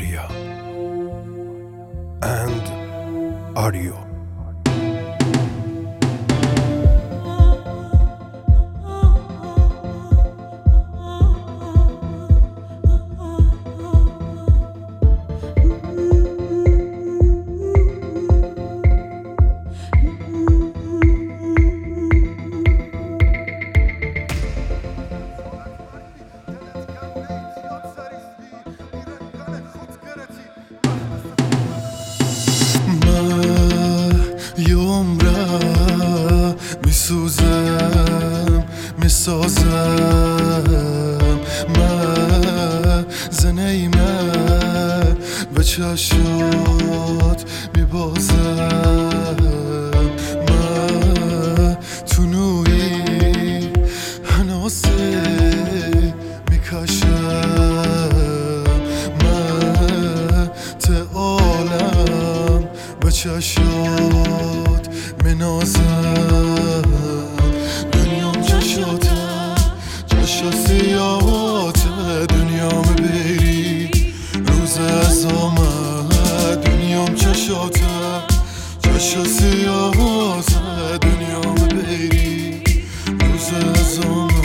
Maria and audio. یوم را میسوزم میسازم زنیمه به چشات میبازم تو نوری هناسه میکشم تعالم به چشات منازم دنیام چشاته چشا سیاته دنیام بری روز از آمد دنیام چشاته چشا سیاته دنیام بری روز از آمد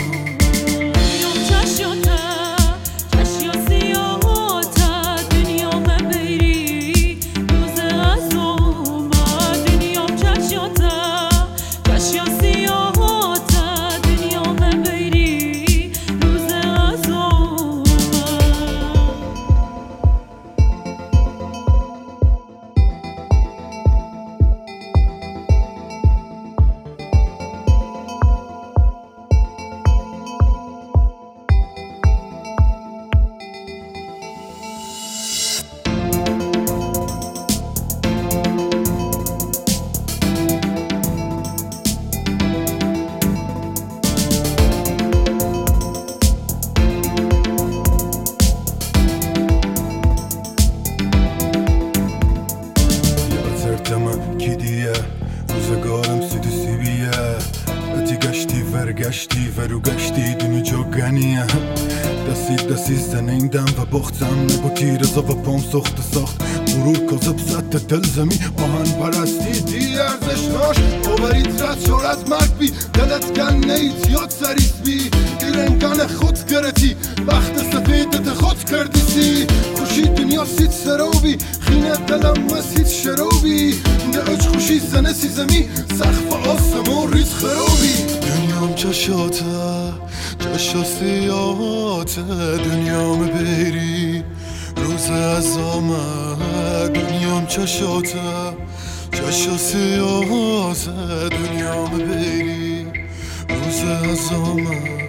روزگارم سیدی سیبیه اتی گشتی ورگشتی ورو گشتی دونی جوگنیه دستی زنیندم و باختم نگو تیرزا و پام ساخت مرور کازب ست دل زمی آهن پرستی دی ارزش ناش اوورید رد شور از مرگ بی دلت گن نیت یاد سریس بی ایرنگان خود گرتی وقت سفیدت خود کردی سی خوشی دنیا سید سروبی خینه دلم و سید شروبی ده اج خوشی زنه سی زمی سخف آسمون ریز خروبی دنیام چشاته چشا سیاته دنیام بری روز از آمد دنیام چشاته چشا سیاته دنیام بری روز از آمد